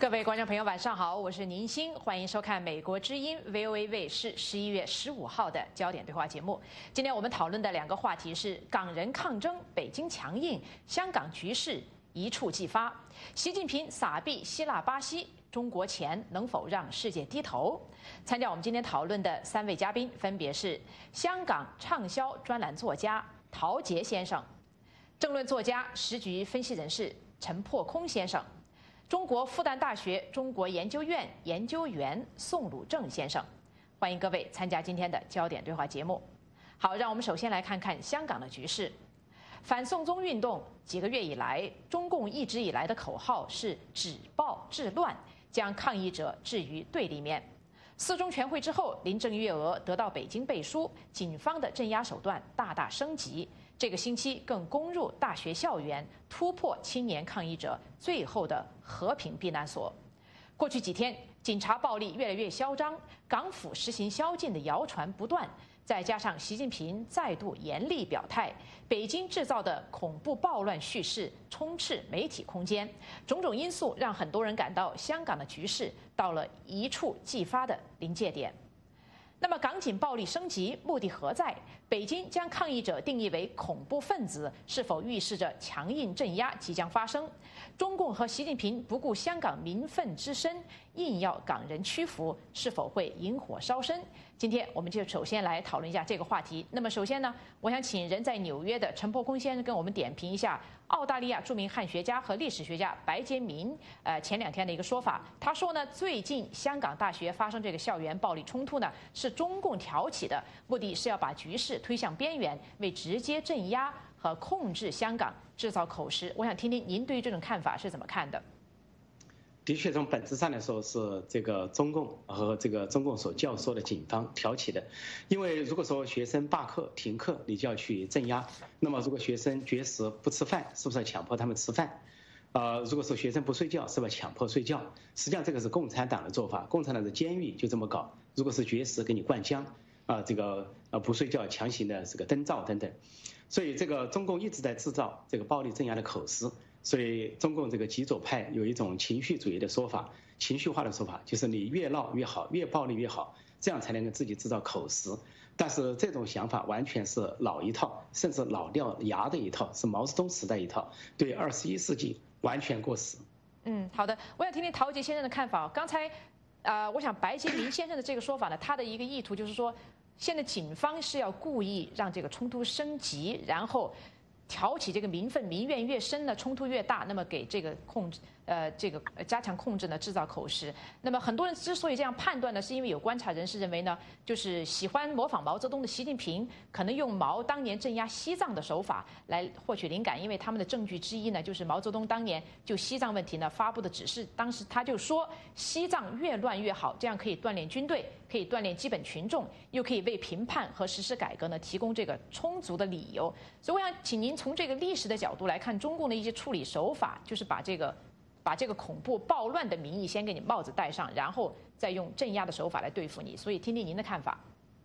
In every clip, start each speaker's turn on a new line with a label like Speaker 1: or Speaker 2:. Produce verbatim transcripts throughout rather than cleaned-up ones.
Speaker 1: 各位观众朋友，晚上好，我是宁欣，欢迎收看美国之音 V O A 卫视十一月十五号的焦点对话节目。今天我们讨论的两个话题是港人抗争，北京强硬，香港局势一触即发，习近平撒币希腊、巴西，中国钱能否让世界低头？参加我们今天讨论的三位嘉宾分别是香港畅销专栏作家陶杰先生，政论作家、时局分析人士陈破空先生，中国复旦大学中国研究院研究员宋鲁正先生。欢迎各位参加今天的焦点对话节目。好，让我们首先来看看香港的局势。反送中运动几个月以来，中共一直以来的口号是止暴制乱，将抗议者置于对立面。四中全会之后，林郑月娥得到北京背书，警方的镇压手段大大升级。这个星期更攻入大学校园，突破青年抗议者最后的和平避难所。过去几天，警察暴力越来越嚣张，港府实行宵禁的谣传不断，再加上习近平再度严厉表态，北京制造的恐怖暴乱叙事充斥媒体空间，种种因素让很多人感到香港的局势到了一触即发的临界点。那么港警暴力升级目的何在？北京将抗议者定义为恐怖分子，是否预示着强硬镇压即将发生？中共和习近平不顾香港民愤之深，硬要港人屈服，是否会引火烧身？今天我们就首先来讨论一下这个话题。那么首先呢，我想请人在纽约的陈破空先生跟我们点评一下澳大利亚著名汉学家和历史学家白洁民呃前两天的一个说法。他说呢，最近香港大学发生这个校园暴力冲突呢，是中共挑起的，目的是要把局势推向边缘，为直接镇压和控制香港制造口实。我想听听您对于这种看法是怎么看的？
Speaker 2: 的确，从本质上来说是这个中共和这个中共所教唆的警方挑起的。因为如果说学生罢课、停课，你就要去镇压；那么如果学生绝食不吃饭，是不是要强迫他们吃饭？呃，如果说学生不睡觉，是不是强迫睡觉？实际上这个是共产党的做法，共产党的监狱就这么搞。如果是绝食，给你灌浆。啊，这个呃不睡觉，强行的这个灯罩等等，所以这个中共一直在制造这个暴力镇压的口实。所以中共这个极左派有一种情绪主义的说法，情绪化的说法，就是你越闹越好，越暴力越好，这样才能够自己制造口实。但是这种想法完全是老一套，甚至老掉牙的一套，是毛泽东时代一套，对二十一世纪完全过时。
Speaker 1: 嗯，好的，我想听听陶杰先生的看法。刚才。呃，我想白洁民先生的这个说法呢，他的一个意图就是说，现在警方是要故意让这个冲突升级，然后挑起这个民愤，民怨越深呢，冲突越大，那么给这个控制，呃，这个加强控制呢，制造口实。那么很多人之所以这样判断呢，是因为有观察人士认为呢，就是喜欢模仿毛泽东的习近平，可能用毛当年镇压西藏的手法来获取灵感，因为他们的证据之一呢，就是毛泽东当年就西藏问题呢发布的指示，当时他就说西藏越乱越好，这样可以锻炼军队，可以锻炼基本群众，又可以为评判和实施改革呢提供这个充足的理由。所以我想请您从这个历史的角度来看中共的一些处理手法，就是把这个把这个恐怖暴乱的名义先给你帽子戴上，然后再用镇压的手法来对付你。所以听听您的看法。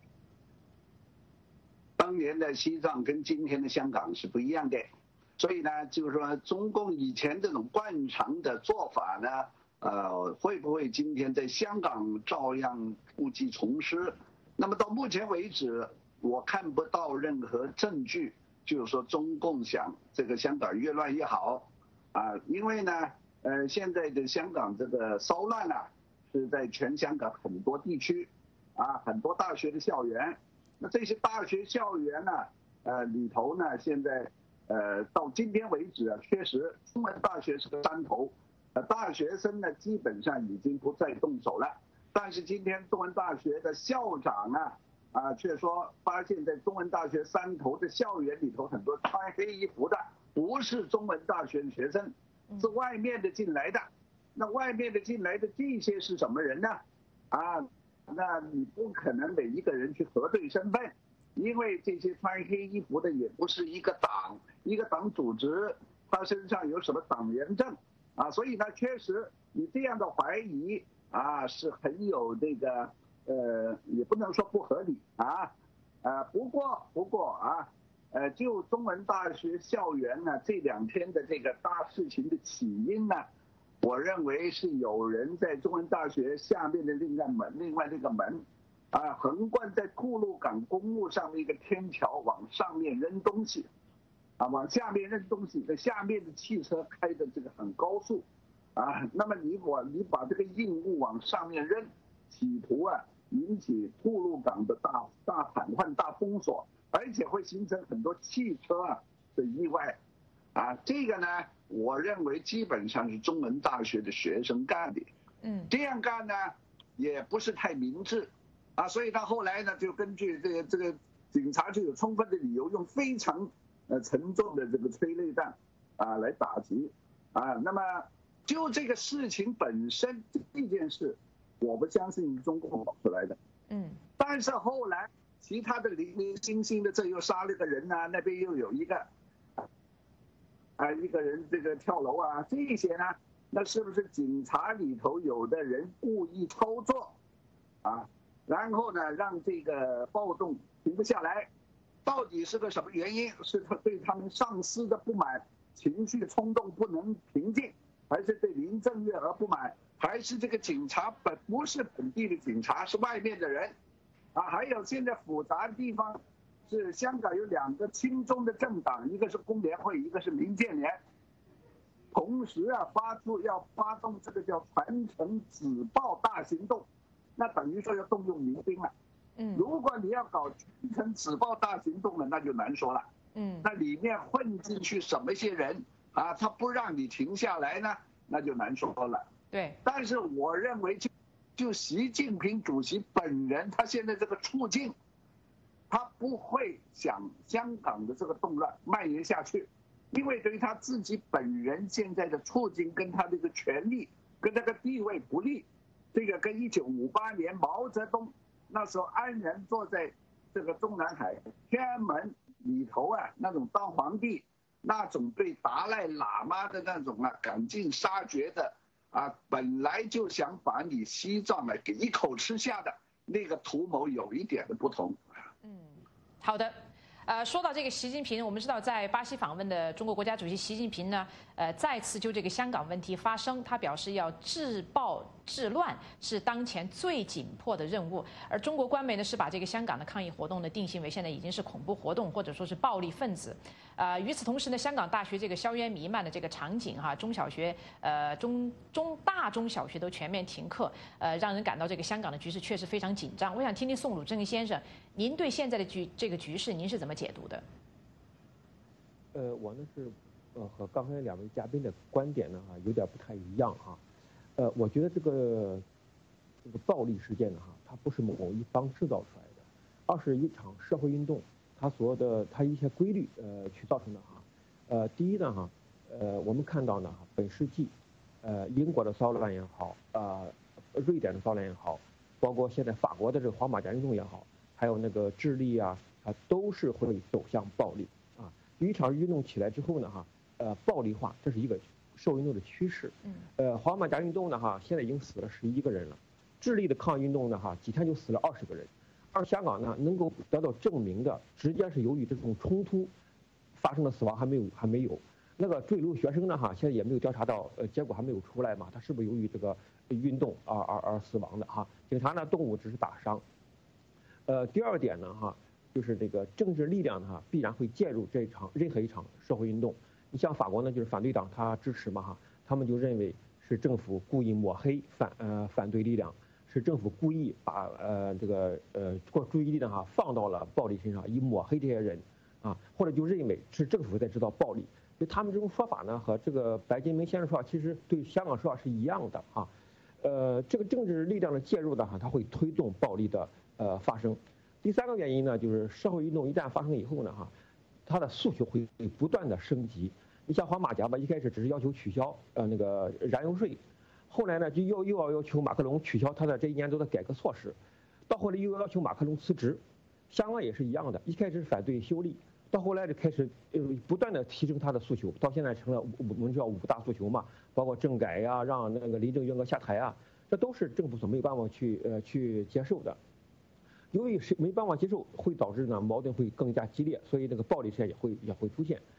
Speaker 3: 当年的西藏跟今天的香港是不一样的，所以呢，就是说中共以前这种惯常的做法呢，呃，会不会今天在香港照样故技重施？那么到目前为止，我看不到任何证据，就是说中共想这个香港越乱越好啊，因为呢，呃，现在的香港这个骚乱啊，是在全香港很多地区啊，很多大学的校园。那这些大学校园呢，呃，里头呢，现在呃到今天为止啊，确实中文大学是个山头，呃，大学生呢基本上已经不再动手了。但是今天中文大学的校长呢，啊，却说发现在中文大学山头的校园里头，很多穿黑衣服的不是中文大学的学生，是外面的进来的。那外面的进来的这些是什么人呢？啊？那你不可能每一个人去核对身份，因为这些穿黑衣服的也不是一个党，一个党组织，他身上有什么党员证啊？所以呢，确实你这样的怀疑啊是很有这个呃，也不能说不合理啊，呃，不过不过啊，呃，就中文大学校园呢这两天的这个大事情的起因呢， 我认为是有人在中文大学下面的另外门，另外那个门，啊，横贯在吐露港公路上的一个天桥往上面扔东西，啊，往下面扔东西，在下面的汽车开的这个很高速，啊，那么你我你把这个硬物往上面扔，企图啊引起吐露港的大大瘫痪、大封锁，而且会形成很多汽车啊的意外，啊，这个呢，我认为基本上是中文大学的学生干的，嗯，这样干呢也不是太明智，啊，所以他后来呢就根据这个这个警察就有充分的理由用非常呃沉重的这个催泪弹啊来打击，啊，那么就这个事情本身这件事，我不相信中共搞出来的，嗯，但是后来其他的零零星星的，这又杀了个人呐、啊，那边又有一个。啊，一个人这个跳楼啊，这些呢，那是不是警察里头有的人故意操作，啊，然后呢让这个暴动停不下来，到底是个什么原因？是他对他们上司的不满，情绪冲动不能平静，还是对林郑月娥不满，还是这个警察本不是本地的警察，是外面的人，啊，还有现在复杂的地方。是香港有两个亲中的政党，一个是工联会，一个是民建联，同时啊发出要发动这个叫传承止暴大行动，那等于说要动用民兵了。嗯，如果你要搞传承止暴大行动了，那就难说了。嗯，那里面混进去什么些人啊，他不让你停下来呢，那就难说了。
Speaker 1: 对，
Speaker 3: 但是我认为就就习近平主席本人，他现在这个处境。他不会想香港的这个动乱蔓延下去，因为对于他自己本人现在的处境跟他这个权力跟那个地位不利，这个跟一九五八年毛泽东那时候安然坐在这个中南海天安门里头啊，那种当皇帝，那种对达赖喇嘛的那种啊赶尽杀绝的啊，本来就想把你西藏啊给一口吃下的那个图谋有一点的不同。
Speaker 1: 嗯，好的。呃，说到这个习近平，我们知道在巴西访问的中国国家主席习近平呢，呃，再次就这个香港问题发声，他表示要治暴治乱是当前最紧迫的任务。而中国官媒呢是把这个香港的抗议活动呢定性为现在已经是恐怖活动或者说是暴力分子。呃，与此同时呢，香港大学这个硝烟弥漫的这个场景哈，中小学呃中中大中小学都全面停课，呃，让人感到这个香港的局势确实非常紧张。我想听听宋鲁正先生，您对现在的局这个局势您是怎么解读的？
Speaker 4: 呃，我呢是，呃，和刚才两位嘉宾的观点呢哈有点不太一样哈，呃，我觉得这个这个暴力事件呢哈，它不是某一方制造出来的，而是一场社会运动，它所有的它一些规律呃去造成的哈，呃，第一呢哈，呃，我们看到呢本世纪，呃，英国的骚乱也好，啊、呃，瑞典的骚乱也好，包括现在法国的这个黄马甲运动也好，还有那个智利啊。啊，都是会走向暴力啊！一场运动起来之后呢，哈，呃，暴力化，这是一个社会运动的趋势。嗯。呃，黄马甲运动呢，哈，现在已经死了十一个人了；智利的抗议运动呢，哈，几天就死了二十个人。而香港呢，能够得到证明的，直接是由于这种冲突发生的死亡还没有还没有。那个坠楼学生呢，哈，现在也没有调查到，呃，结果还没有出来嘛，他是不是由于这个运动而而而死亡的哈？警察呢，动物只是打伤。呃，第二点呢，哈。就是这个政治力量哈，必然会介入这场任何一场社会运动。你像法国呢，就是反对党他支持嘛哈，他们就认为是政府故意抹黑反呃反对力量，是政府故意把呃这个呃注意力呢哈放到了暴力身上，以抹黑这些人啊，或者就认为是政府在制造暴力。就他们这种说法呢，和这个白金梅先生说法，其实对香港说法是一样的啊。呃，这个政治力量的介入呢哈，它会推动暴力的呃发生。第三个原因呢，就是社会运动一旦发生以后呢，哈，它的诉求会不断的升级。你像黄马甲吧，一开始只是要求取消呃那个燃油税，后来呢就又又要要求马克龙取消他的这一年多的改革措施，到后来又要求马克龙辞职。香港也是一样的，一开始反对修例，到后来就开始呃不断的提升他的诉求，到现在成了我们叫五大诉求嘛，包括政改呀，让那个林郑月娥下台啊，这都是政府所没有办法去呃去接受的。由于是没办法接受，会导致呢矛盾会更加激烈，所以这个暴力事件也会也会出现。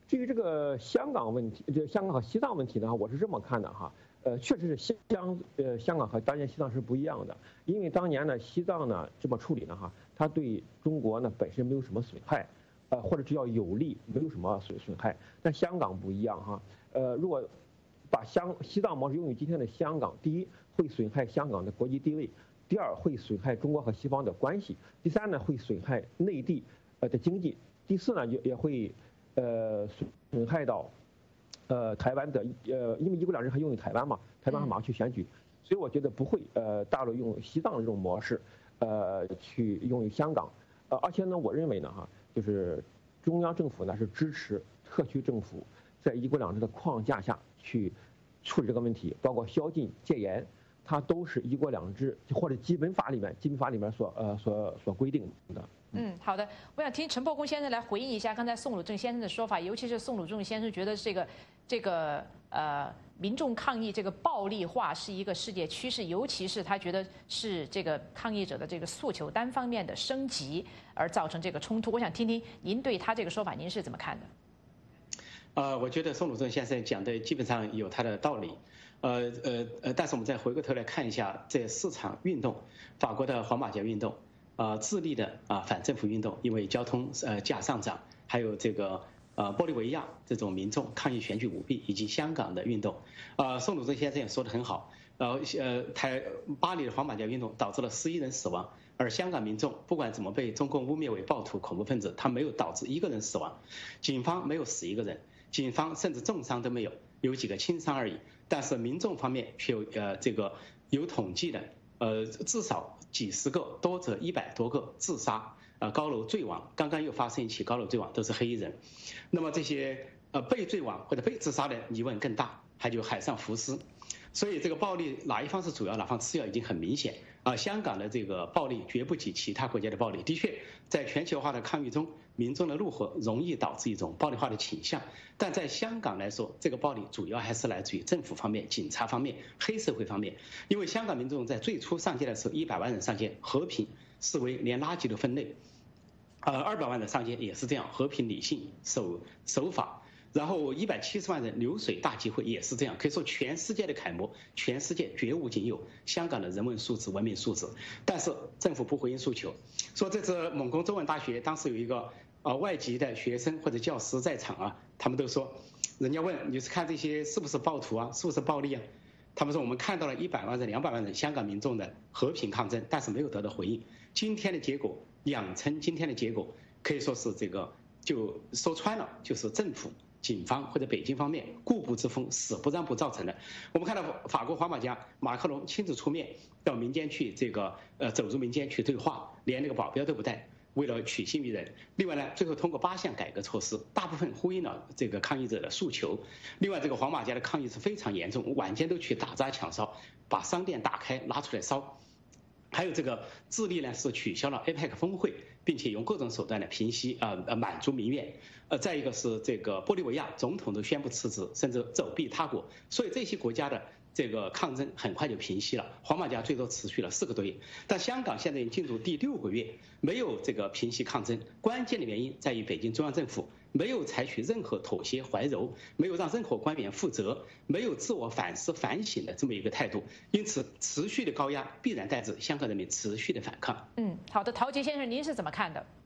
Speaker 4: 至于这个香港问题，这香港和西藏问题呢，我是这么看的哈。呃，确实是香呃香港和当年西藏是不一样的，因为当年呢西藏呢这么处理呢哈，它对中国呢本身没有什么损害，呃或者只要有利，没有什么损损害。但香港不一样哈，呃如果把香西藏模式用于今天的香港，第一会损害香港的国际地位，第二会损害中国和西方的关系，第三呢会损害内地呃的经济，第四呢也也会呃损损害到。呃，台湾的呃，因为一国两制还用于台湾嘛，台湾还马上去选举，所以我觉得不会呃，大陆用西藏的这种模式，呃，去用于香港，呃，而且呢，我认为呢哈，就是中央政府呢是支持特区政府在一国两制的框架下去处理这个问题，包括宵禁、戒严，它都是一国两制或者基本法里面基本法里面所呃所所规定的。
Speaker 1: 嗯，好的，我想听陈破公先生来回应一下刚才宋鲁正先生的说法，尤其是宋鲁正先生觉得这个这个呃民众抗议这个暴力化是一个世界趋势，尤其是他觉得是这个抗议者的这个诉求单方面的升级而造成这个冲突。我想听听您对他这个说法您是怎么看的？
Speaker 2: 呃，我觉得宋鲁正先生讲的基本上有他的道理，呃呃呃，但是我们再回过头来看一下这四场运动，法国的黄马甲运动。呃，智利的啊反政府运动，因为交通呃价上涨，还有这个呃玻利维亚这种民众抗议选举舞弊，以及香港的运动，呃，宋鲁正先生也说得很好，呃呃，台巴黎的黄马甲运动导致了十一人死亡，而香港民众不管怎么被中共污蔑为暴徒、恐怖分子，他没有导致一个人死亡，警方没有死一个人，警方甚至重伤都没有，有几个轻伤而已，但是民众方面却有呃这个有统计的。呃，至少几十个，多则一百多个自杀，呃，高楼坠亡。刚刚又发生一起高楼坠亡，都是黑衣人。那么这些呃被坠亡或者被自杀的疑问更大，还有海上浮尸。所以这个暴力哪一方是主要，哪方次要已经很明显啊。香港的这个暴力绝不及其他国家的暴力。的确，在全球化的抗议中，民众的怒火容易导致一种暴力化的倾向。但在香港来说，这个暴力主要还是来自于政府方面、警察方面、黑社会方面。因为香港民众在最初上街的时候，一百万人上街，和平视为连垃圾都分类；呃，二百万人上街也是这样，和平理性守守法。然后一百七十万人流水大集会也是这样，可以说全世界的楷模，全世界绝无仅有。香港的人文素质、文明素质，但是政府不回应诉求。说这次蒙公中文大学当时有一个呃外籍的学生或者教师在场啊，他们都说，人家问你是看这些是不是暴徒啊，是不是暴力啊？他们说我们看到了一百万人、两百万人香港民众的和平抗争，但是没有得到回应。今天的结果，养成今天的结果，可以说是这个就说穿了，就是政府。警方或者北京方面固步自封、死不让步造成的。我们看到法国黄马甲马克龙亲自出面到民间去，这个呃走入民间去对话，连那个保镖都不带，为了取信于人。另外呢，最后通过八项改革措施，大部分呼应了这个抗议者的诉求。另外，这个黄马甲的抗议是非常严重，晚间都去打砸抢烧，把商店打开拿出来烧。还有这个智利呢是取消了 A P E C 峰会，并且用各种手段来平息啊呃满足民怨。呃，再一个是这个玻利维亚总统都宣布辞职，甚至走避他国。所以这些国家的这个抗争很快就平息了。黄马甲最多持续了四个多月，但香港现在已经进入第六个月，没有这个平息抗争。关键的原因在于北京中央政府没有采取任何妥协怀柔，没有让任何官员负责，没有自我反思反省的这么一个态度。因此，持续的高压必然导致香港人民持续的反抗。
Speaker 1: 嗯，好的，陶杰先生，您是怎么看的？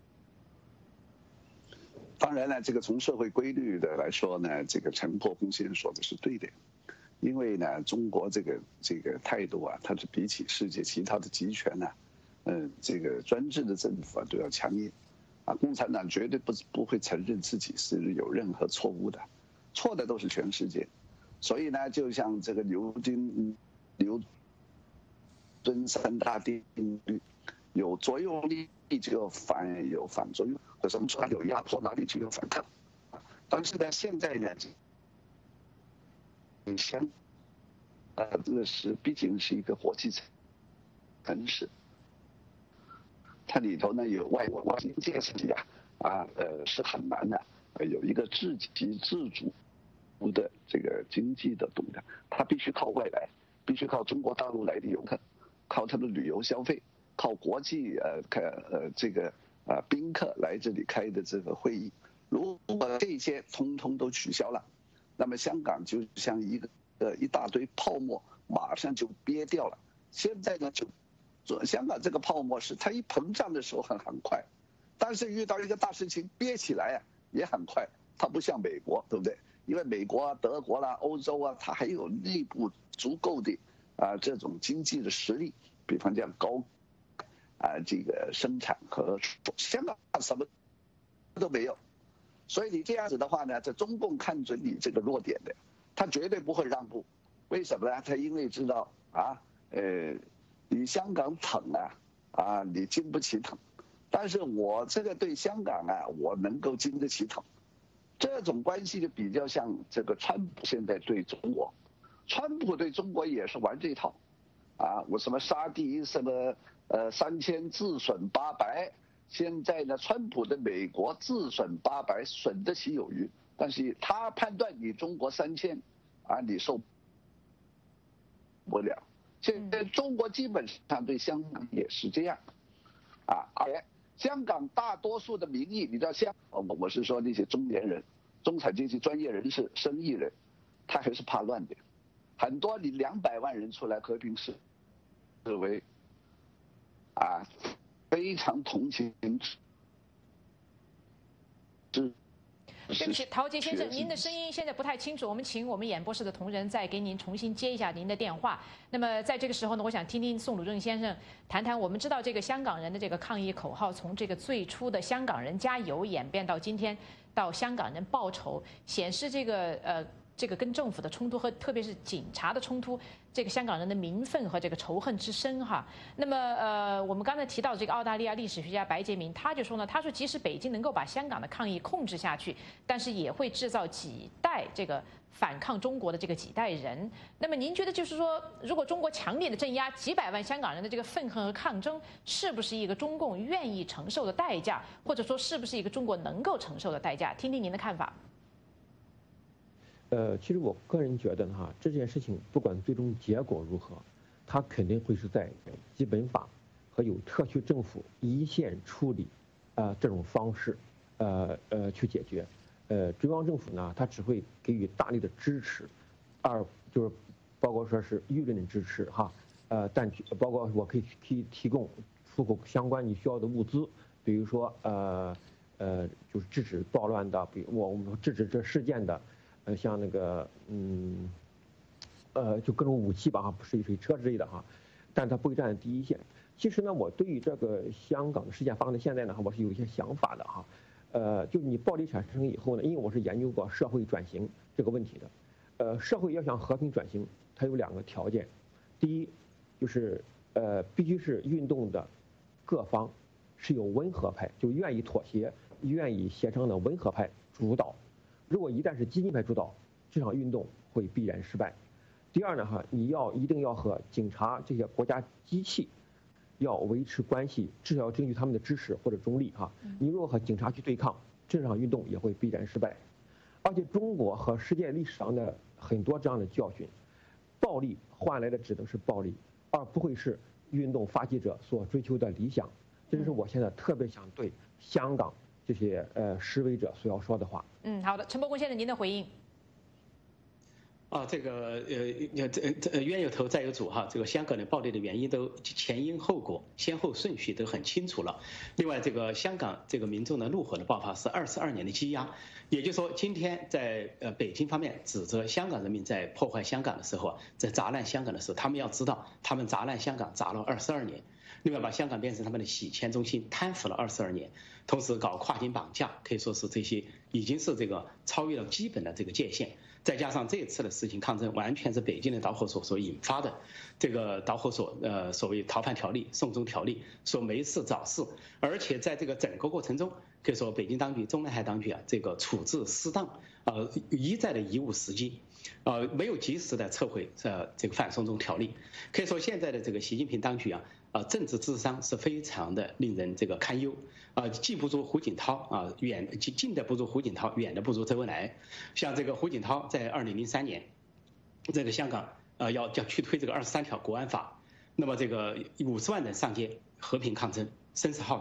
Speaker 3: 当然呢，这个从社会规律的来说呢，这个陈破公先生说的是对的，因为呢，中国这个这个态度啊，它是比起世界其他的集权呢、啊，嗯，这个专制的政府啊都要强硬，啊，共产党绝对不不会承认自己是有任何错误的，错的都是全世界，所以呢，就像这个牛津牛顿三大定律，有作用力就有反有反作用。什么说有压迫，哪里就有反抗。但是呢，现在呢，你像，呃，这个是毕竟是一个国际城市，它里头呢有外国外经建设呀，啊，呃，是很难的。呃，有一个自给自足的这个经济的动量，它必须靠外来，必须靠中国大陆来的游客，靠他的旅游消费，靠国际呃开呃这个。啊，宾客来这里开的这个会议， 如果这些通通都取消了，那么香港就像一个呃一大堆泡沫，马上就憋掉了。现在呢，就香港这个泡沫是它一膨胀的时候很很快，但是遇到一个大事情憋起来啊也很快。它不像美国，对不对？因为美国啊、德国啦、欧洲啊，它还有内部足够的啊这种经济的实力，比方讲高啊这个生产和香港什么都没有。所以你这样子的话呢，这中共看准你这个弱点的，他绝对不会让步。为什么呢？他因为知道啊，呃，你香港疼啊，啊，你经不起疼。但是我这个对香港啊，我能够经得起疼。这种关系就比较像这个川普现在对中国，川普对中国也是玩这套，啊，我什么杀敌什么呃三千自损八百。现在呢，川普的美国自损八百，损得其有余，但是他判断你中国三千，啊，你受不了。现在中国基本上对香港也是这样，啊，而且香港大多数的民意，你知道香，我我是说那些中年人、中产阶级专业人士、生意人，他还是怕乱的，很多你两百万人出来和平示威，啊。非常同情，
Speaker 1: 对不起，陶杰先生，您的声音现在不太清楚，我们请我们演播室的同仁再给您重新接一下您的电话。那么在这个时候呢，我想听听宋鲁正先生谈谈。我们知道这个香港人的这个抗议口号，从这个最初的香港人加油演变到今天到香港人报仇，显示这个呃。这个跟政府的冲突和特别是警察的冲突，这个香港人的民愤和这个仇恨之深哈。那么呃，我们刚才提到这个澳大利亚历史学家白洁明，他就说呢，他说即使北京能够把香港的抗议控制下去，但是也会制造几代这个反抗中国的这个几代人。那么您觉得就是说，如果中国强烈的镇压几百万香港人的这个愤恨和抗争，是不是一个中共愿意承受的代价，或者说是不是一个中国能够承受的代价？听听您的看法。
Speaker 4: 呃，其实我个人觉得呢，哈，这件事情不管最终结果如何，它肯定会是在基本法和有特区政府一线处理，啊、呃、这种方式，呃呃去解决。呃，中央政府呢，它只会给予大力的支持，二就是包括说是舆论的支持哈，呃，但包括我可以提提供出口相关你需要的物资，比如说呃呃就是制止暴乱的，比如我我们制止这事件的。呃，像那个，嗯，呃，就各种武器吧，哈，水水车之类的哈，但它不会站在第一线。其实呢，我对于这个香港的事件发生到现在呢，我是有一些想法的哈。呃，就你暴力产生以后呢，因为我是研究过社会转型这个问题的，呃，社会要想和平转型，它有两个条件，第一，就是呃，必须是运动的各方是有温和派，就愿意妥协、愿意协商的温和派主导。如果一旦是激进派主导，这场运动会必然失败。第二呢，哈，你要一定要和警察这些国家机器要维持关系，至少要争取他们的支持或者中立哈。你如果和警察去对抗，这场运动也会必然失败。而且中国和世界历史上的很多这样的教训，暴力换来的只能是暴力，而不会是运动发起者所追求的理想。这就是我现在特别想对香港这些呃示威者所要说的话。
Speaker 1: 嗯，好的，陈伯公先生，您的回应。
Speaker 2: 啊，这个呃，这这冤有头债有主哈，这个香港的暴力的原因都前因后果、先后顺序都很清楚了。另外，这个香港这个民众的怒火的爆发是二十二年的积压，也就是说，今天在呃北京方面指责香港人民在破坏香港的时候，在砸烂香港的时候，他们要知道，他们砸烂香港砸了二十二年。另外，把香港变成他们的洗钱中心，贪腐了二十二年，同时搞跨境绑架，可以说是这些已经是这个超越了基本的这个界限。再加上这次的事情抗争，完全是北京的导火索所引发的。这个导火索，呃，所谓逃犯条例、送中条例，说没事找事，而且在这个整个过程中，可以说北京当局、中南海当局啊，这个处置失当，呃，一再的贻误时机。呃，没有及时的撤回呃这个反送中条例，可以说现在的这个习近平当局啊，啊、呃、政治智商是非常的令人这个堪忧，啊、呃、既不如胡锦涛啊，远近的不如胡锦涛，远的不如周恩来。像这个胡锦涛在二零零三年，这个香港呃要要去推这个二十三条国安法，那么这个五十万人上街和平抗争，声势浩大。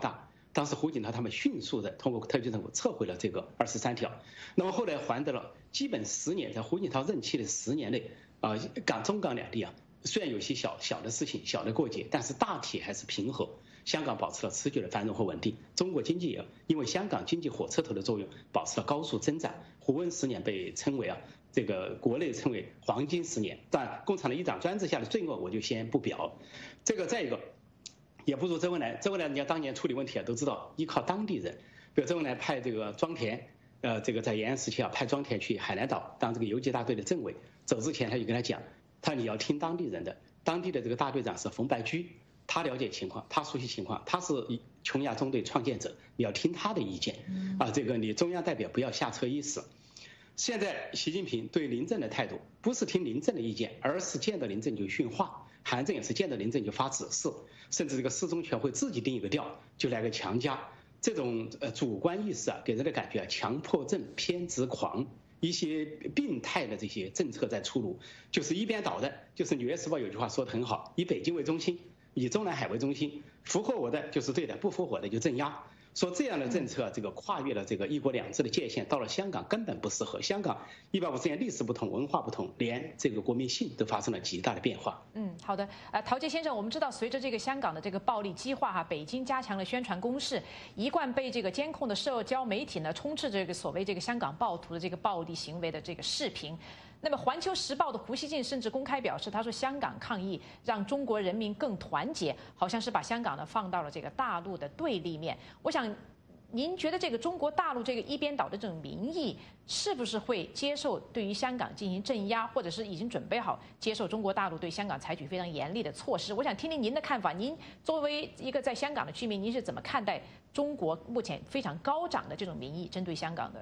Speaker 2: 当时胡锦涛他们迅速的通过特区政府撤回了这个二十三条，那么后来还得了基本十年，在胡锦涛任期的十年内，啊，港中港两地啊，虽然有些小小的事情、小的过节，但是大体还是平和。香港保持了持续的繁荣和稳定，中国经济也因为香港经济火车头的作用，保持了高速增长。胡温十年被称为啊，这个国内称为黄金十年。但共产党一党专制下的罪恶，我就先不表。这个再一个，也不如周恩来。周恩来人家当年处理问题啊，都知道依靠当地人。比如周恩来派这个庄田，呃，这个在延安时期啊，派庄田去海南岛当这个游击大队的政委。走之前他就跟他讲，他说你要听当地人的，当地的这个大队长是冯白驹。他了解情况，他熟悉情况，他是琼崖中队创建者，你要听他的意见，啊，这个你中央代表不要下车意思。现在习近平对林郑的态度，不是听林郑的意见，而是见到林郑就训话，韩正也是见到林郑就发指示，甚至这个四中全会自己定一个调，就来个强加，这种呃主观意识啊，给人的感觉啊，强迫症、偏执狂。一些病态的这些政策在出炉，就是一边倒的，就是《纽约时报》有句话说得很好，以北京为中心。以中南海为中心，符合我的就是对的，不符合我的就镇压。说这样的政策，这个跨越了这个一国两制的界限，到了香港根本不适合。香港一百五十年历史不同，文化不同，连这个国民性都发生了极大的变化。
Speaker 1: 嗯，好的。呃，陶杰先生，我们知道，随着这个香港的这个暴力激化哈，北京加强了宣传攻势，一贯被这个监控的社交媒体呢，充斥这个所谓这个香港暴徒的这个暴力行为的这个视频。那么，《环球时报》的胡锡进甚至公开表示，他说香港抗议让中国人民更团结，好像是把香港呢放到了这个大陆的对立面。我想，您觉得这个中国大陆这个一边倒的这种民意，是不是会接受对于香港进行镇压，或者是已经准备好接受中国大陆对香港采取非常严厉的措施？我想听听您的看法。您作为一个在香港的居民，您是怎么看待中国目前非常高涨的这种民意针对香港的？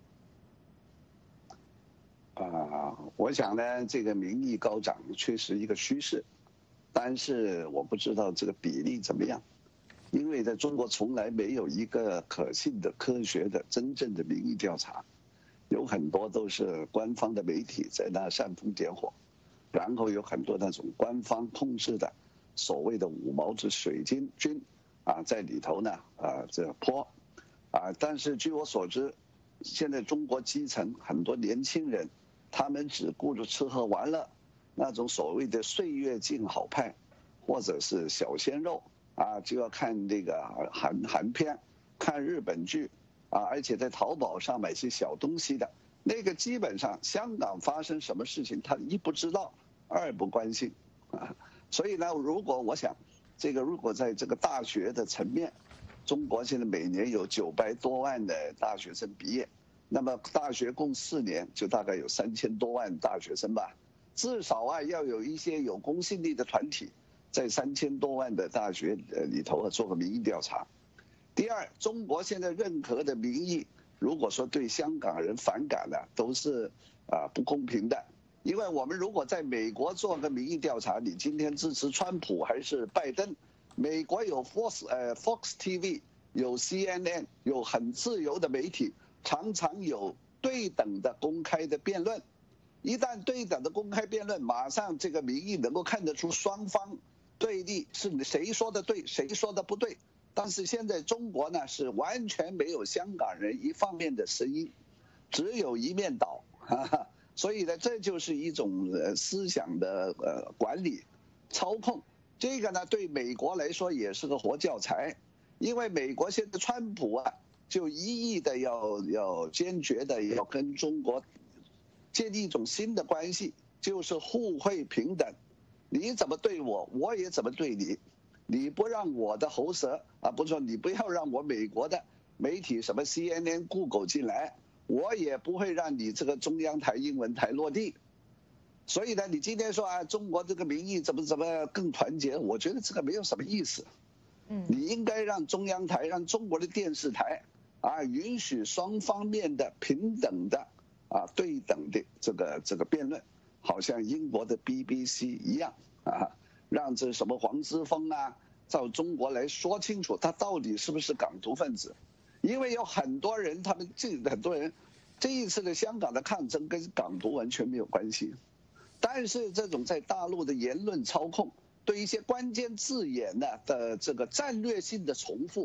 Speaker 3: 啊、呃，我想呢，这个民意高涨确实一个趋势，但是我不知道这个比例怎么样，因为在中国从来没有一个可信的、科学的、真正的民意调查，有很多都是官方的媒体在那煽风点火，然后有很多那种官方控制的所谓的五毛子水军军啊，在里头呢啊这泼啊，但是据我所知，现在中国基层很多年轻人。他们只顾着吃喝玩乐，那种所谓的岁月静好派，或者是小鲜肉啊，就要看这个韩韩片，看日本剧啊，而且在淘宝上买些小东西的，那个基本上香港发生什么事情，他一不知道，二不关心啊。所以呢，如果我想，这个如果在这个大学的层面，中国现在每年有九百多万的大学生毕业。那么大学共四年，就大概有三千多万大学生吧，至少啊要有一些有公信力的团体，在三千多万的大学呃里头啊做个民意调查。第二，中国现在任何的民意，如果说对香港人反感的，都是啊不公平的，因为我们如果在美国做个民意调查，你今天支持川普还是拜登？美国有 Fox 呃 Fox T V， 有 C N N， 有很自由的媒体。常常有对等的公开的辩论，一旦对等的公开辩论，马上这个民意能够看得出双方对立是谁说的对，谁说的不对。但是现在中国呢是完全没有香港人一方面的声音，只有一面倒，哈哈，所以呢这就是一种呃思想的呃管理操控。这个呢对美国来说也是个活教材，因为美国现在川普啊。就一意的要要坚决的要跟中国建立一种新的关系，就是互惠平等，你怎么对我，我也怎么对你，你不让我的喉舌啊，不是说你不要让我美国的媒体什么 C N N、Google 进来，我也不会让你这个中央台、英文台落地。所以呢，你今天说啊，中国这个民意怎么怎么更团结，我觉得这个没有什么意思。嗯，你应该让中央台、让中国的电视台。啊，允许双方面的平等的啊对等的这个这个辩论，好像英国的 B B C 一样啊，让这什么黄之锋啊，到中国来说清楚他到底是不是港独分子，因为有很多人，他们这很多人，这一次的香港的抗争跟港独完全没有关系，但是这种在大陆的言论操控，对一些关键字眼呢的这个战略性的重复。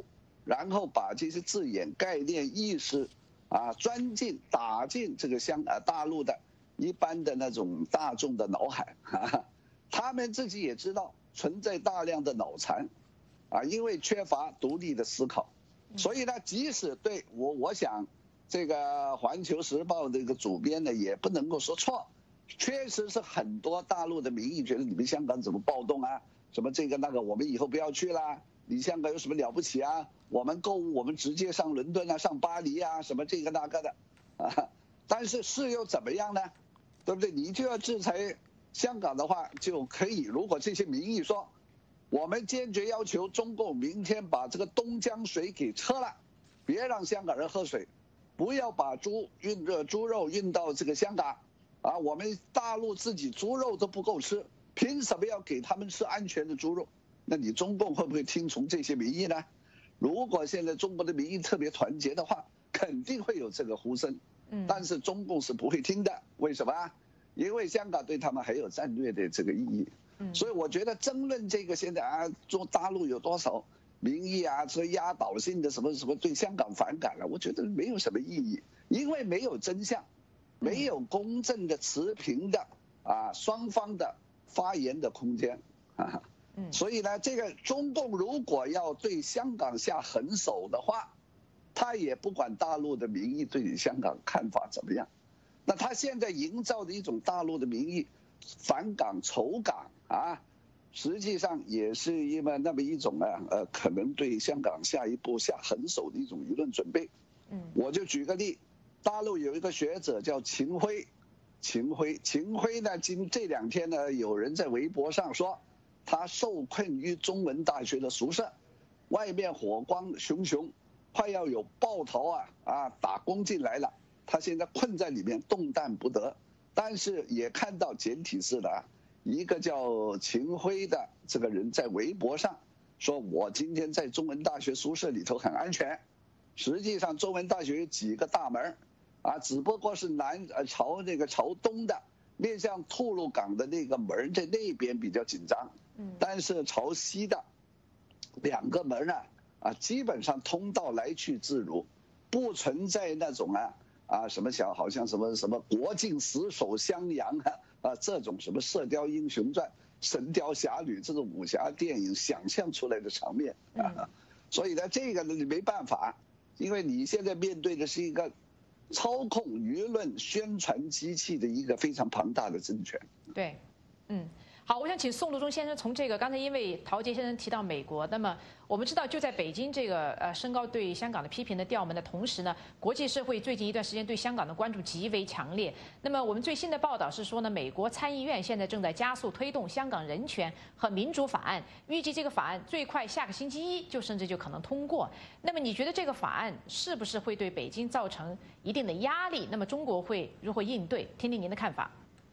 Speaker 3: 然后把这些字眼、概念、意识啊钻进打进这个香啊大陆的一般的那种大众的脑海，哈哈，他们自己也知道存在大量的脑残，啊，因为缺乏独立的思考，所以呢，即使对我我想。这个《环球时报》这个主编呢，也不能够说错，确实是很多大陆的民意觉得你们香港怎么暴动啊，什么这个那个，我们以后不要去啦，你香港有什么了不起啊？我们购物我们直接上伦敦啊，上巴黎啊，什么这个那个的，啊，但是是又怎么样呢？对不对？你就要制裁香港的话，就可以，如果这些民意说，我们坚决要求中共明天把这个东江水给撤了，别让香港人喝水。不要把猪运这猪肉运到这个香港，啊，我们大陆自己猪肉都不够吃，凭什么要给他们吃安全的猪肉？那你中共会不会听从这些民意呢？如果现在中国的民意特别团结的话，肯定会有这个呼声。嗯，但是中共是不会听的，为什么？因为香港对他们还有战略的这个意义。嗯，所以我觉得争论这个现在啊，中大陆有多少？民意啊，这压倒性的什么什么对香港反感了，我觉得没有什么意义，因为没有真相，没有公正的持平的啊双方的发言的空间啊，嗯，所以呢，这个中共如果要对香港下狠手的话，他也不管大陆的民意对香港看法怎么样，那他现在营造的一种大陆的民意反港仇港啊。实际上也是因为那么一种啊，呃，可能对香港下一步下狠手的一种舆论准备。嗯，我就举个例，大陆有一个学者叫秦晖，秦晖，秦晖呢，今这两天呢，有人在微博上说，他受困于中文大学的宿舍，外面火光熊熊，快要有暴徒啊啊打攻进来了，他现在困在里面动弹不得，但是也看到简体字的啊。一个叫秦晖的这个人在微博上说：“我今天在中文大学宿舍里头很安全。”实际上，中文大学有几个大门，啊，只不过是南呃朝那个朝东的面向吐露港的那个门在那边比较紧张，嗯，但是朝西的两个门呢，啊，基本上通道来去自如，不存在那种啊啊什么小好像什么什么国境死守襄阳啊。啊，这种什么《射雕英雄传》《神雕侠侣》这种武侠电影想象出来的场面啊，所以呢，这个呢你没办法，因为你现在面对的是一个操控舆论宣传机器的一个非常庞大的政权。
Speaker 1: 对，嗯。好，我想请宋路中先生从这个刚才因为陶杰先生提到美国，那么我们知道就在北京这个呃升高对香港的批评的调门的同时呢，国际社会最近一段时间对香港的关注极为强烈。那么我们最新的报道是说呢，美国参议院现在正在加速推动香港人权和民主法案，预计这个法案最快下个星期一就甚至就可能通过。那么你觉得这个法案是不是会对北京造成一定的压力？那么中国会如何应对？听听您的看法。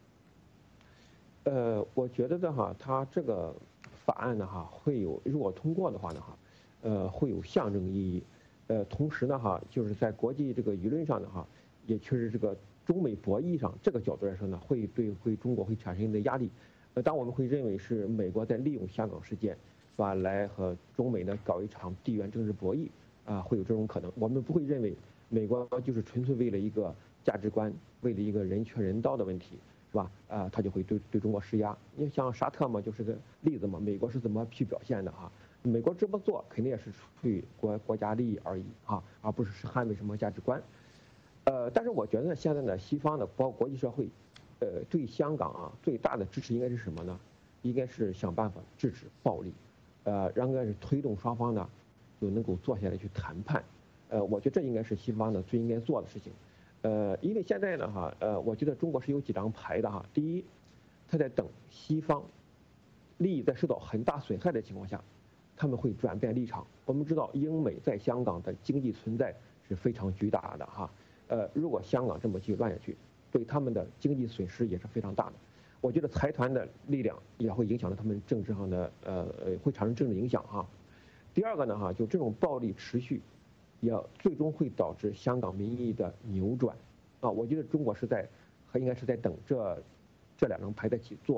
Speaker 4: 呃，我觉得的哈，它这个法案呢哈，会有如果通过的话呢哈，呃，会有象征意义，呃，同时呢哈，就是在国际这个舆论上呢哈，也确实这个中美博弈上这个角度来说呢，会对会中国会产生一定的压力。呃，当我们会认为是美国在利用香港事件，是吧，来和中美呢搞一场地缘政治博弈啊，会有这种可能。我们不会认为美国就是纯粹为了一个价值观，为了一个人权人道的问题。是吧？啊，他就会对对中国施压。你像沙特嘛，就是个例子嘛。美国是怎么去表现的哈？美国这么做肯定也是出于国国家利益而已哈，而不是是捍卫什么价值观。呃，但是我觉得呢，现在呢，西方的包括国际社会，呃，对香港啊最大的支持应该是什么呢？应该是想办法制止暴力，呃，应该是推动双方呢就能够坐下来去谈判。呃，我觉得这应该是西方呢最应该做的事情。呃，因为现在呢，哈，呃，我觉得中国是有几张牌的哈。第一，他在等西方利益在受到很大损害的情况下，他们会转变立场。我们知道，英美在香港的经济存在是非常巨大的哈。呃，如果香港这么继续乱下去，对他们的经济损失也是非常大的。我觉得财团的力量也会影响到他们政治上的呃呃，会产生政治影响哈。第二个呢，哈，就这种暴力持续。也最终会导致香港民意的扭转，啊，我觉得中国是在，还应该是在等这，这两张牌在起作用，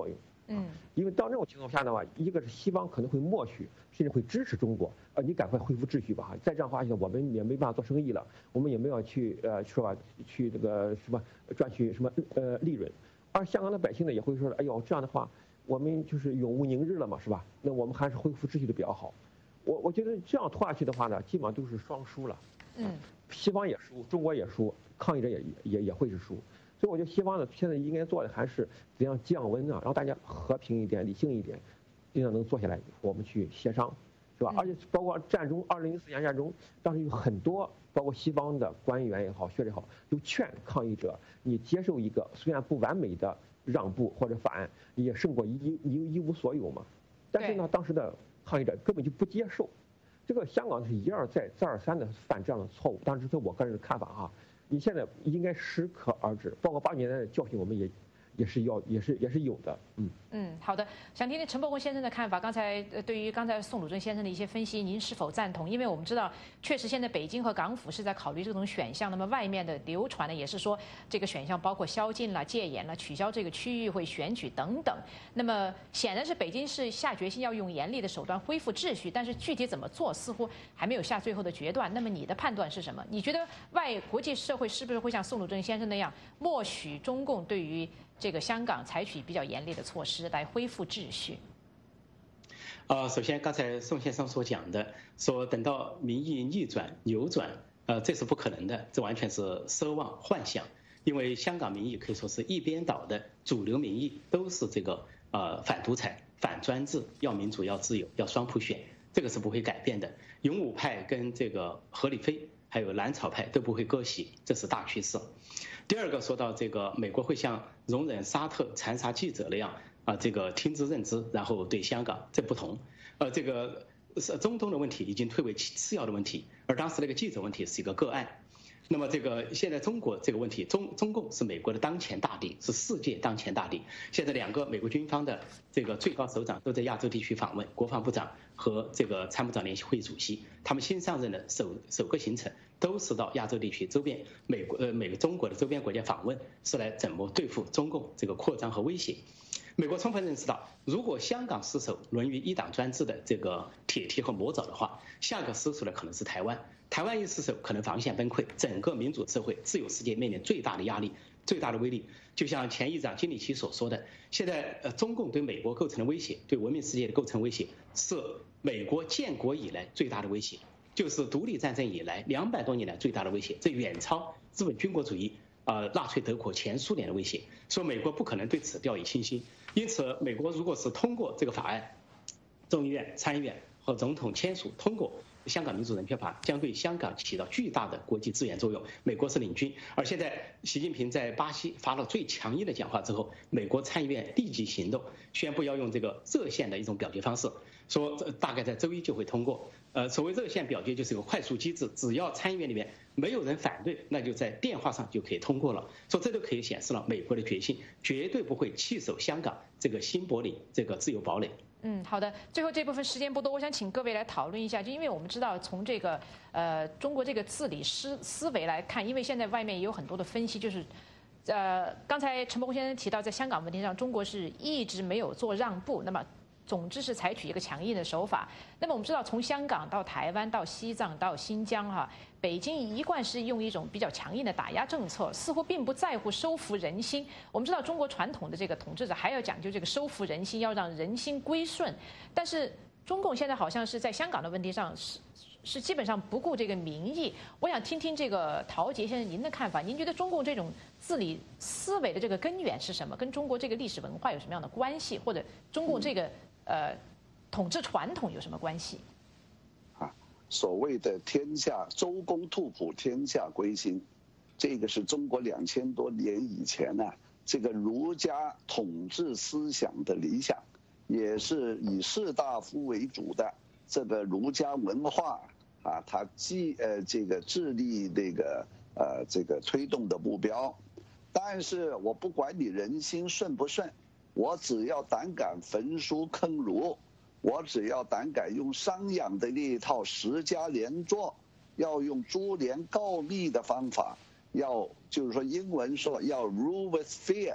Speaker 4: 嗯，因为到这种情况下的话，一个是西方可能会默许，甚至会支持中国，呃，你赶快恢复秩序吧哈，再这样的话，我们也没办法做生意了，我们也没有去呃说吧，去这个什么赚取什么呃利润，而香港的百姓呢也会说，哎呦这样的话，我们就是永无宁日了嘛，是吧？那我们还是恢复秩序的比较好。我我觉得这样拖下去的话呢，基本上都是双输了。嗯，西方也输，中国也输，抗议者也也也会是输。所以我觉得西方呢，现在应该做的还是怎样降温啊，让大家和平一点、理性一点，尽量能坐下来，我们去协商，是吧？而且包括战中，二零一四年战中，当时有很多，包括西方的官员也好、学者也好，就劝抗议者，你接受一个虽然不完美的让步或者法案，也胜过一一一无所有嘛。但是呢，当时的抗议者根本就不接受。这个香港是一而再、再而三的犯这样的错误，当然这是我个人的看法哈。你现在应该适可而止，包括八十年代的教训，我们也也是要也是也是有的，嗯
Speaker 1: 嗯，好的，想听听陈伯宏先生的看法。刚才对于刚才宋鲁珍先生的一些分析，您是否赞同？因为我们知道，确实现在北京和港府是在考虑这种选项，那么外面的流传的也是说，这个选项包括宵禁了、戒严了、取消这个区域会选举等等。那么显然是北京是下决心要用严厉的手段恢复秩序，但是具体怎么做似乎还没有下最后的决断。那么你的判断是什么？你觉得外国际社会是不是会像宋鲁珍先生那样，默许中共对于这个香港采取比较严厉的措施来恢复秩序？
Speaker 2: 呃，首先刚才宋先生所讲的，说等到民意逆转扭转，呃，这是不可能的，这完全是奢望幻想。因为香港民意可以说是一边倒的，主流民意都是这个呃反独裁、反专制，要民主、要自由、要双普选，这个是不会改变的。勇武派跟这个何立飞还有蓝草派都不会割席，这是大趋势。第二个说到这个美国会像容忍沙特残杀记者那样啊，这个听之任之，然后对香港这不同。呃，这个是中东的问题已经退为次要的问题，而当时那个记者问题是一个个案。那么这个现在中国这个问题，中中共是美国的当前大敌，是世界当前大敌。现在两个美国军方的这个最高首长都在亚洲地区访问，国防部长和这个参谋长联席会主席，他们新上任的首首个行程都是到亚洲地区周边美国呃美国中国的周边国家访问，是来怎么对付中共这个扩张和威胁。美国充分认识到，如果香港失守沦于一党专制的这个铁蹄和魔爪的话，下个失守的可能是台湾。台湾一失守，可能防线崩溃，整个民主社会、自由世界面临最大的压力、最大的威力。就像前议长金里奇所说的，现在呃中共对美国构成的威胁，对文明世界的构成威胁，是美国建国以来最大的威胁，就是独立战争以来两百多年来最大的威胁，这远超资本军国主义。呃，纳粹德国、前苏联的威胁，说美国不可能对此掉以轻心。因此，美国如果是通过这个法案，众议院、参议院和总统签署通过《香港民主人权法》，将对香港起到巨大的国际支援作用。美国是领军，而现在习近平在巴西发了最强硬的讲话之后，美国参议院立即行动，宣布要用这个热线的一种表决方式，说大概在周一就会通过。呃，所谓热线表决就是一个快速机制，只要参议院里面没有人反对，那就在电话上就可以通过了。说这都可以显示了美国的决心，绝对不会弃守香港这个新柏林这个自由堡垒。
Speaker 1: 嗯，好的。最后这部分时间不多，我想请各位来讨论一下，就因为我们知道从这个呃中国这个治理思思维来看，因为现在外面也有很多的分析，就是呃刚才陈伯宏先生提到，在香港问题上，中国是一直没有做让步，那么总之是采取一个强硬的手法。那么我们知道，从香港到台湾到西藏到新疆哈，北京一贯是用一种比较强硬的打压政策，似乎并不在乎收服人心。我们知道，中国传统的这个统治者还要讲究这个收服人心，要让人心归顺。但是中共现在好像是在香港的问题上是是基本上不顾这个民意。我想听听这个陶杰先生您的看法，您觉得中共这种治理思维的这个根源是什么？跟中国这个历史文化有什么样的关系？或者中共这个呃统治传统有什么关系？
Speaker 3: 啊，所谓的天下周公吐哺，天下归心，这个是中国两千多年以前呢、啊，这个儒家统治思想的理想，也是以士大夫为主的这个儒家文化啊，它既呃这个致力这个呃这个推动的目标。但是我不管你人心顺不顺，我只要胆敢焚书坑儒，我只要胆敢用商鞅的那一套十家连坐，要用株连告密的方法，要就是说英文说要 rule with fear，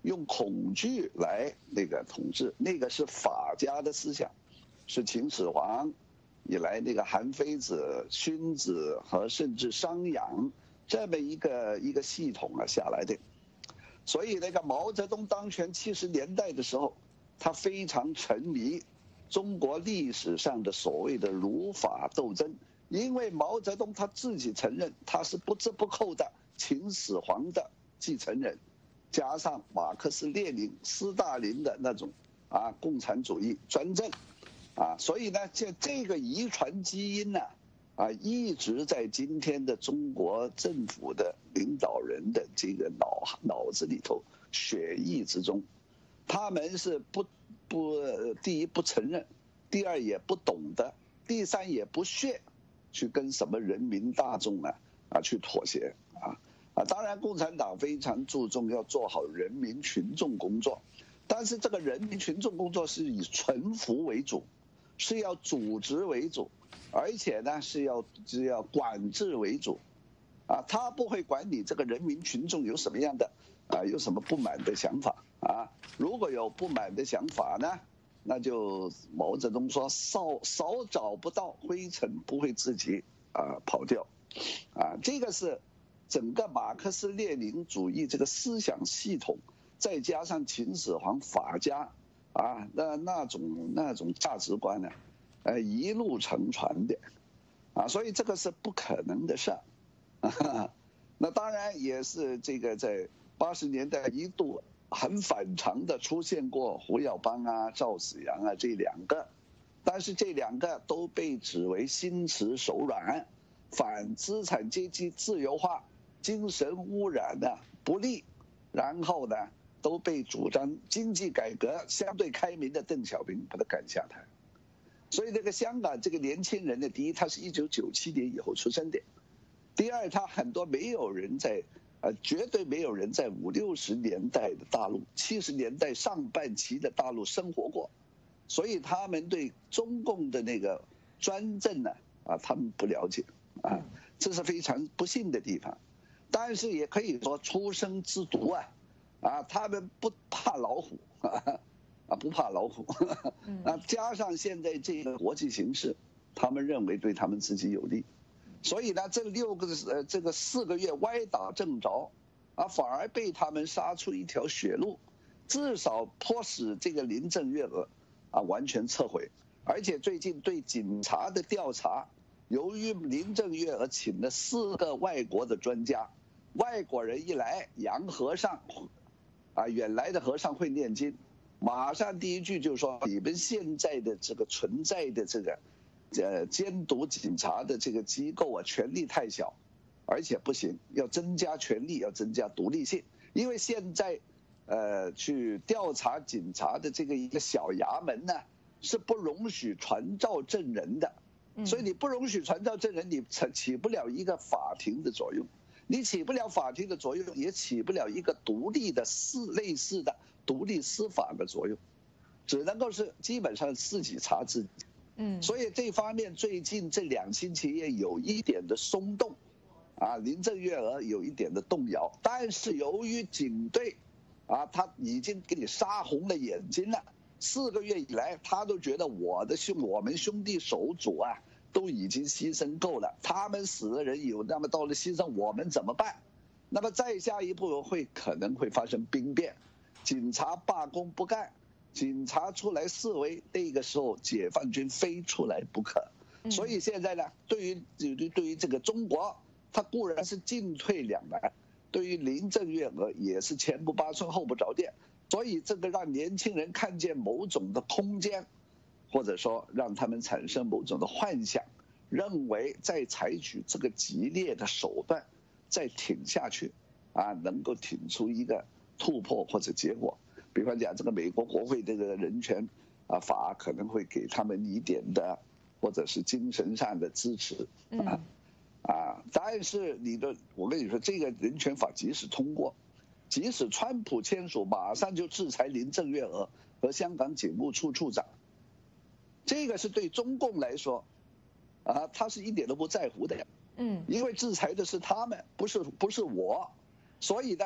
Speaker 3: 用恐惧来那个统治，那个是法家的思想，是秦始皇以来那个韩非子、荀子和甚至商鞅这么一个一个系统啊下来的。所以那个毛泽东当权七十年代的时候，他非常沉迷中国历史上的所谓的儒法斗争，因为毛泽东他自己承认他是不折不扣的秦始皇的继承人，加上马克思列宁、斯大林的那种啊共产主义专政，啊，所以呢，这这个遗传基因呢，啊，一直在今天的中国政府的领导人的这个脑脑子里头、血液之中，他们是不不第一不承认，第二也不懂得，第三也不屑去跟什么人民大众啊啊去妥协啊啊！当然，共产党非常注重要做好人民群众工作，但是这个人民群众工作是以臣服为主，是要组织为主，而且呢是要是要管制为主，啊，他不会管你这个人民群众有什么样的啊有什么不满的想法啊，如果有不满的想法呢，那就毛泽东说少少找不到灰尘不会自己啊跑掉，啊，这个是整个马克思列宁主义这个思想系统，再加上秦始皇法家啊那那种那种价值观呢，呃一路承传的，啊，所以这个是不可能的事儿，啊，那当然也是这个在八十年代一度很反常的出现过胡耀邦啊、赵紫阳啊这两个，但是这两个都被指为心慈手软、反资产阶级自由化、精神污染的不利，然后呢都被主张经济改革相对开明的邓小平把他赶下台。所以这个香港这个年轻人呢，第一他是一九九七年以后出生的，第二他很多没有人在呃，绝对没有人在五六十年代的大陆、七十年代上半期的大陆生活过，所以他们对中共的那个专政呢，啊，他们不了解，啊，这是非常不幸的地方。但是也可以说初生之犊啊，啊，他们不怕老虎，啊，不怕老虎，啊，加上现在这个国际形势，他们认为对他们自己有利。所以呢，这六个呃，这个四个月歪打正着，啊，反而被他们杀出一条血路，至少迫使这个林郑月娥啊完全撤回。而且最近对警察的调查，由于林郑月娥请了四个外国的专家，外国人一来，洋和尚，啊，原来的和尚会念经，马上第一句就说你们现在的这个存在的这个。呃，监督警察的这个机构啊，权力太小，而且不行，要增加权力，要增加独立性。因为现在，呃，去调查警察的这个一个小衙门呢，是不容许传召证人的，所以你不容许传召证人，你起不了一个法庭的作用，你起不了法庭的作用，也起不了一个独立的司类似的独立司法的作用，只能够是基本上自己查自己。嗯，所以这方面最近这两星期也有一点的松动，啊，林郑月娥有一点的动摇，但是由于警队，啊，他已经给你杀红了眼睛了，四个月以来他都觉得我的兄我们兄弟手足啊都已经牺牲够了，他们死的人有那么多的牺牲，我们怎么办？那么再下一步会可能会发生兵变，警察罢工不干。警察出来示威，那个时候解放军非出来不可。所以现在呢，对于对对于这个中国，它固然是进退两难，对于林郑月娥也是前不八寸后不着店。所以这个让年轻人看见某种的空间，或者说让他们产生某种的幻想，认为再采取这个激烈的手段，再挺下去，啊，能够挺出一个突破或者结果。比方讲，这个美国国会这个人权啊法可能会给他们一点的，或者是精神上的支持啊啊！但是你的，我跟你说，这个人权法即使通过，即使川普签署，马上就制裁林郑月娥和香港警务处处长，这个是对中共来说，啊，他是一点都不在乎的，嗯，因为制裁的是他们，不是不是我，所以呢。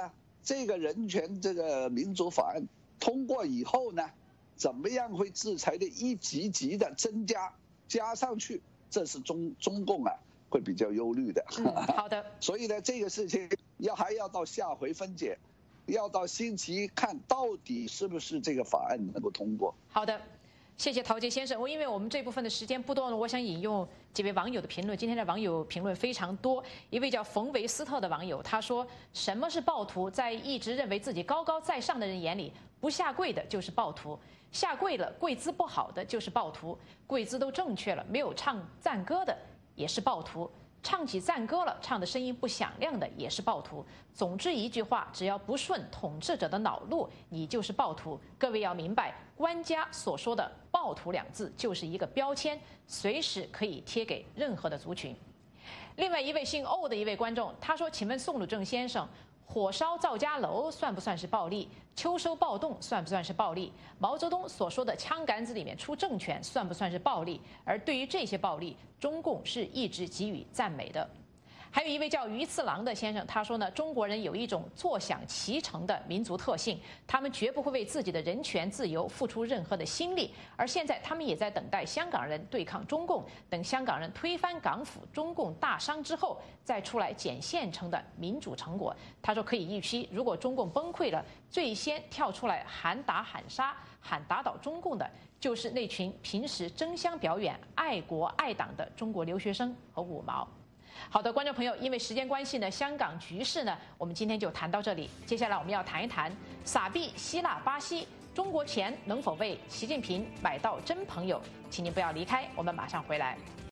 Speaker 5: 这个人权这个民主法案通过以后呢，怎么样会制裁的一级级的增加加上去，这是中中共啊会比较忧虑的。
Speaker 1: 嗯，好的。
Speaker 5: 所以呢，这个事情要还要到下回分解，要到星期一看到底是不是这个法案能够通过。
Speaker 1: 好的。谢谢陶杰先生。我因为我们这部分的时间不多了，我想引用几位网友的评论。今天的网友评论非常多。一位叫冯维斯特的网友他说：“什么是暴徒？在一直认为自己高高在上的人眼里，不下跪的就是暴徒，下跪了跪姿不好的就是暴徒，跪姿都正确了没有唱赞歌的也是暴徒。”唱起赞歌了，唱的声音不响亮的也是暴徒。总之一句话，只要不顺统治者的恼怒，你就是暴徒。各位要明白，官家所说的“暴徒”两字就是一个标签，随时可以贴给任何的族群。另外一位姓欧的一位观众，他说：“请问宋鲁正先生，火烧赵家楼算不算是暴力？秋收暴动算不算是暴力？毛泽东所说的枪杆子里面出政权算不算是暴力？而对于这些暴力，中共是一直给予赞美的。”还有一位叫鱼次郎的先生，他说呢，中国人有一种坐享其成的民族特性，他们绝不会为自己的人权自由付出任何的心力，而现在他们也在等待香港人对抗中共，等香港人推翻港府、中共大伤之后，再出来捡现成的民主成果。他说可以预期，如果中共崩溃了，最先跳出来喊打喊杀、喊打倒中共的，就是那群平时争相表演爱国爱党的中国留学生和五毛。好的，观众朋友，因为时间关系呢，香港局势呢，我们今天就谈到这里。接下来我们要谈一谈撒币、希腊、巴西，中国钱能否为习近平买到真朋友？请您不要离开，我们马上回来。